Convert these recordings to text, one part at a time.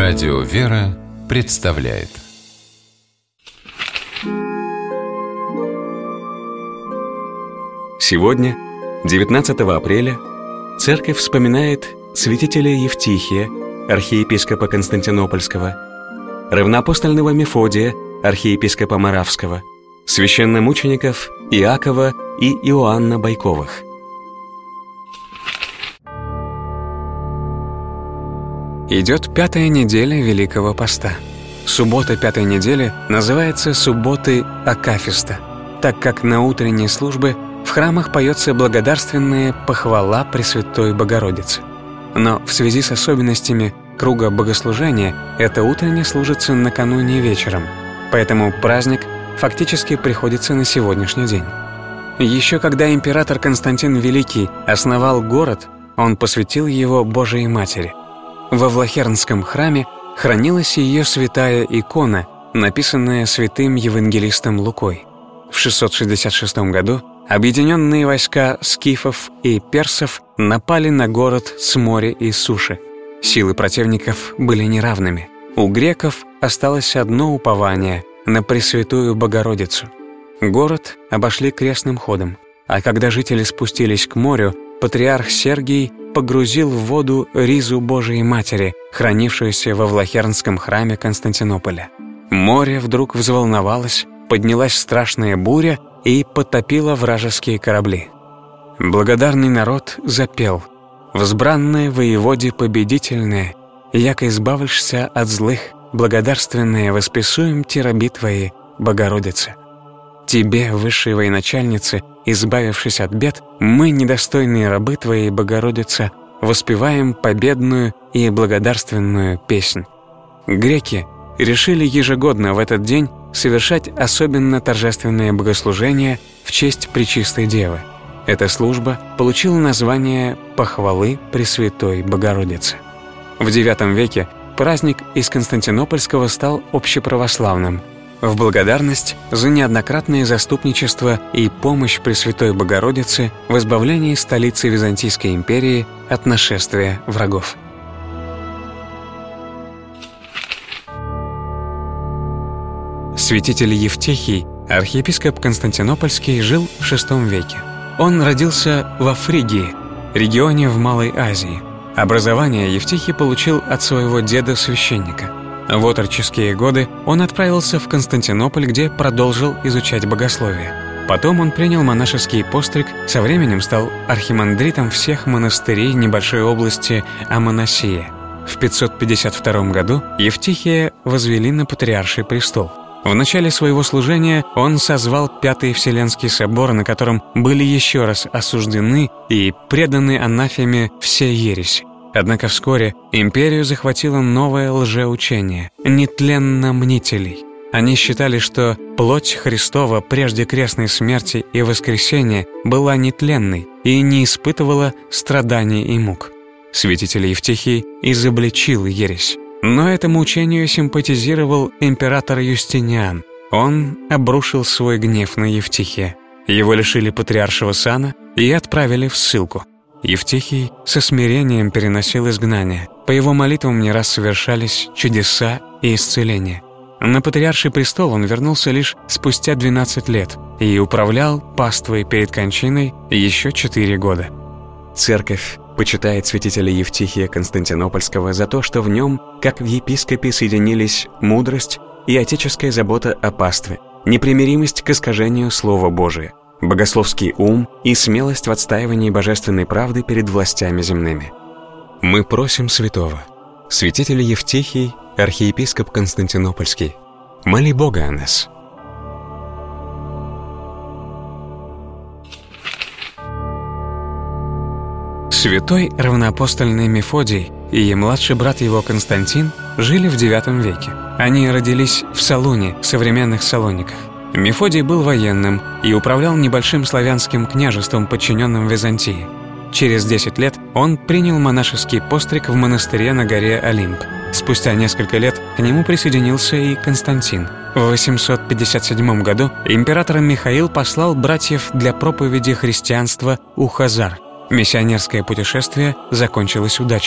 Радио «Вера» представляет. Сегодня, 19 апреля, Церковь вспоминает святителя Евтихия, архиепископа Константинопольского, равноапостольного Мефодия, архиепископа Моравского, священномучеников Иакова и Иоанна Байковых. Идет 5-я неделя Великого Поста. Суббота 5-й недели называется субботой Акафиста, так как на утренней службе в храмах поется благодарственная похвала Пресвятой Богородицы. Но в связи с особенностями круга богослужения это утренне служится накануне вечером, поэтому праздник фактически приходится на сегодняшний день. Еще когда император Константин Великий основал город, он посвятил его Божией Матери. Во Влахернском храме хранилась ее святая икона, написанная святым евангелистом Лукой. В 666 году объединенные войска скифов и персов напали на город с моря и суши. Силы противников были неравными. У греков осталось одно упование — на Пресвятую Богородицу. Город обошли крестным ходом, а когда жители спустились к морю, патриарх Сергий погрузил в воду ризу Божией Матери, хранившуюся во Влахернском храме Константинополя. Море вдруг взволновалось, поднялась страшная буря и потопила вражеские корабли. Благодарный народ запел: «Взбранное воеводе победительное, яко избавишься от злых, благодарственное восписуем ти раби твои, Богородице. Тебе, высшей военачальнице, избавившись от бед, мы, недостойные рабы твоей, Богородица, воспеваем победную и благодарственную песнь». Греки решили ежегодно в этот день совершать особенно торжественное богослужение в честь Пречистой Девы. Эта служба получила название «Похвалы Пресвятой Богородицы». В IX веке праздник из Константинопольского стал общеправославным, в благодарность за неоднократное заступничество и помощь Пресвятой Богородицы в избавлении столицы Византийской империи от нашествия врагов. Святитель Евтихий, архиепископ Константинопольский, жил в VI веке. Он родился во Фригии, регионе в Малой Азии. Образование Евтихий получил от своего деда-священника. В отроческие годы он отправился в Константинополь, где продолжил изучать богословие. Потом он принял монашеский постриг, со временем стал архимандритом всех монастырей небольшой области Амонасия. В 552 году Евтихия возвели на патриарший престол. В начале своего служения он созвал Пятый Вселенский собор, на котором были еще раз осуждены и преданы анафеме все ереси. Однако вскоре империю захватило новое лжеучение – нетленно-мнителей. Они считали, что плоть Христова прежде крестной смерти и воскресения была нетленной и не испытывала страданий и мук. Святитель Евтихий изобличил ересь. Но этому учению симпатизировал император Юстиниан. Он обрушил свой гнев на Евтихия. Его лишили патриаршего сана и отправили в ссылку. Евтихий со смирением переносил изгнание. По его молитвам не раз совершались чудеса и исцеления. На патриарший престол он вернулся лишь спустя 12 лет и управлял паствой перед кончиной еще 4 года. Церковь почитает святителя Евтихия Константинопольского за то, что в нем, как в епископе, соединились мудрость и отеческая забота о пастве, непримиримость к искажению Слова Божия, богословский ум и смелость в отстаивании божественной правды перед властями земными. Мы просим святого, святителя Евтихий, архиепископ Константинопольский, моли Бога о нас. Святой равноапостольный Мефодий и младший брат его Константин жили в IX веке. Они родились в Солуне, современных Салониках. Мефодий был военным и управлял небольшим славянским княжеством, подчиненным Византии. Через 10 лет он принял монашеский постриг в монастыре на горе Олимп. Спустя несколько лет к нему присоединился и Константин. В 857 году император Михаил послал братьев для проповеди христианства у Хазар. Миссионерское путешествие закончилось удачей.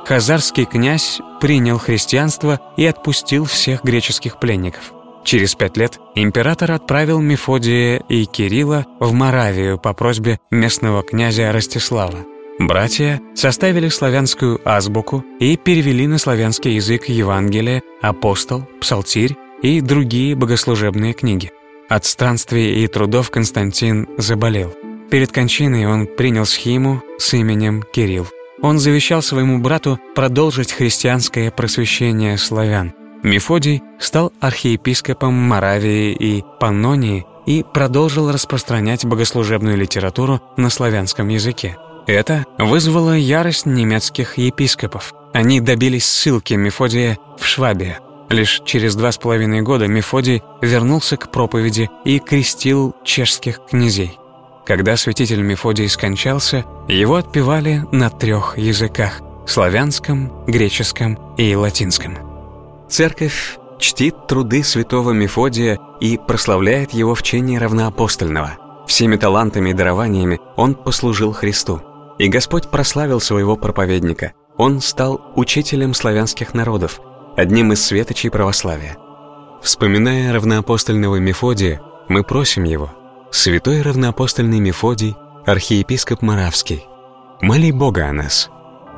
хазарский князь принял христианство и отпустил всех греческих пленников. Через 5 лет император отправил Мефодия и Кирилла в Моравию по просьбе местного князя Ростислава. Братья составили славянскую азбуку и перевели на славянский язык Евангелие, Апостол, Псалтирь и другие богослужебные книги. От странствий и трудов Константин заболел. Перед кончиной он принял схиму с именем Кирилл. Он завещал своему брату продолжить христианское просвещение славян. Мефодий стал архиепископом Моравии и Паннонии и продолжил распространять богослужебную литературу на славянском языке. Это вызвало ярость немецких епископов. Они добились ссылки Мефодия в Швабию. Лишь через 2,5 года Мефодий вернулся к проповеди и крестил чешских князей. Когда святитель Мефодий скончался, его отпевали на 3 языках – славянском, греческом и латинском. Церковь чтит труды святого Мефодия и прославляет его в чине равноапостольного. Всеми талантами и дарованиями он послужил Христу. И Господь прославил своего проповедника. Он стал учителем славянских народов, одним из светочей православия. Вспоминая равноапостольного Мефодия, мы просим его: «Святой равноапостольный Мефодий, архиепископ Моравский, моли Бога о нас».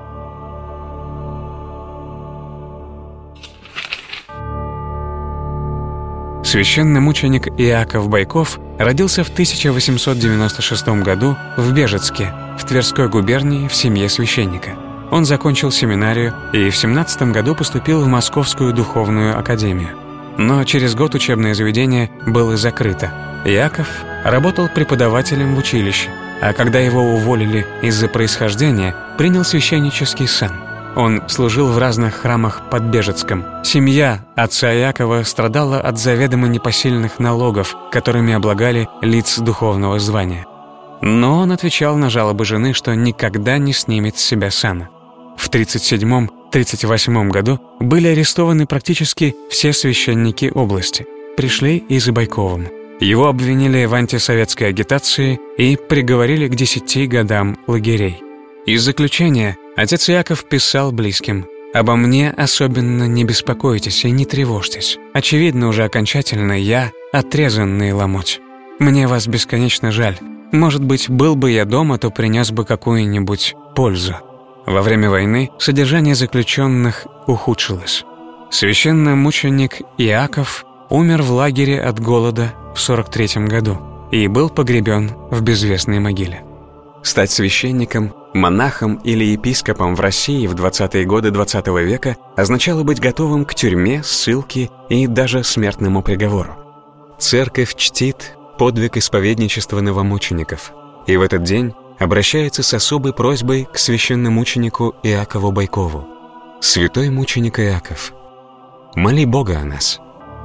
Священномученик Иаков Байков родился в 1896 году в Бежецке, в Тверской губернии, в семье священника. Он закончил семинарию и в 17 году поступил в Московскую духовную академию. Но через год учебное заведение было закрыто. Иаков работал преподавателем в училище, а когда его уволили из-за происхождения, принял священнический сан. Он служил в разных храмах под Бежецком. Семья отца Иакова страдала от заведомо непосильных налогов, которыми облагали лиц духовного звания. Но он отвечал на жалобы жены, что никогда не снимет с себя сана. В 1937-1938 году были арестованы практически все священники области. Пришли и за Байковым. Его обвинили в антисоветской агитации и приговорили к 10 годам лагерей. Из заключения отец Иаков писал близким: «Обо мне особенно не беспокойтесь и не тревожьтесь. Очевидно уже окончательно я отрезанный ломоть. Мне вас бесконечно жаль. Может быть, был бы я дома, то принес бы какую-нибудь пользу». Во время войны содержание заключенных ухудшилось. Священномученик Иаков умер в лагере от голода в 1943 году и был погребен в безвестной могиле. Стать священником, монахом или епископом в России в 20-е годы XX века означало быть готовым к тюрьме, ссылке и даже смертному приговору. Церковь чтит подвиг исповедничества новомучеников, и в этот день обращается с особой просьбой к священномученику Иакову Байкову: «Святой мученик Иаков, моли Бога о нас».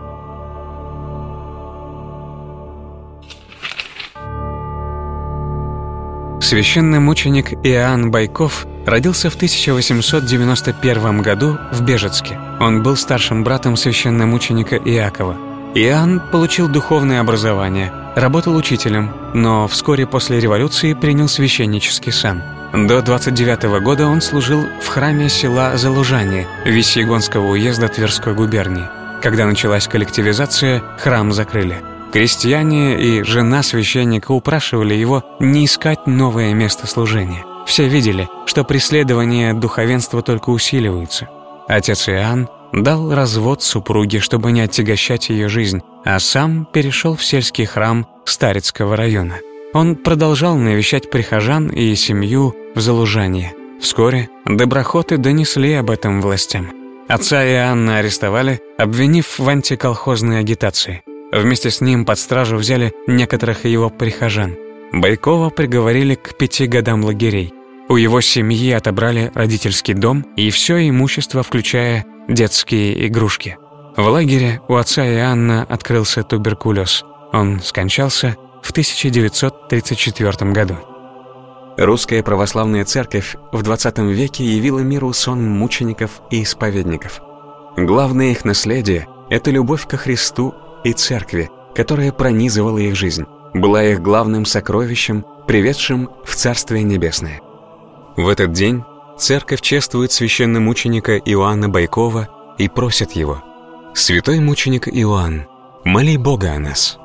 Священномученик Иоанн Байков родился в 1891 году в Бежецке. Он был старшим братом священномученика Иакова. Иоанн получил духовное образование, работал учителем, но вскоре после революции принял священнический сан. До 29 года он служил в храме села Залужане Весьегонского уезда Тверской губернии. Когда началась коллективизация, храм закрыли. Крестьяне и жена священника упрашивали его не искать новое место служения. Все видели, что преследования духовенства только усиливаются. Отец Иоанн дал развод супруге, чтобы не отягощать ее жизнь, а сам перешел в сельский храм Старицкого района. Он продолжал навещать прихожан и семью в Залужане. Вскоре доброхоты донесли об этом властям. Отца Иоанна арестовали, обвинив в антиколхозной агитации. Вместе с ним под стражу взяли некоторых его прихожан. Байкова приговорили к 5 годам лагерей. У его семьи отобрали родительский дом и все имущество, включая детские игрушки. В лагере у отца Иоанна открылся туберкулез. Он скончался в 1934 году. Русская православная церковь в 20 веке явила миру сон мучеников и исповедников. Главное их наследие – это любовь ко Христу и церкви, которая пронизывала их жизнь, была их главным сокровищем, приведшим в Царствие Небесное. В этот день церковь чествует священномученика Иоанна Бойкова и просит его: «Святой мученик Иоанн, моли Бога о нас».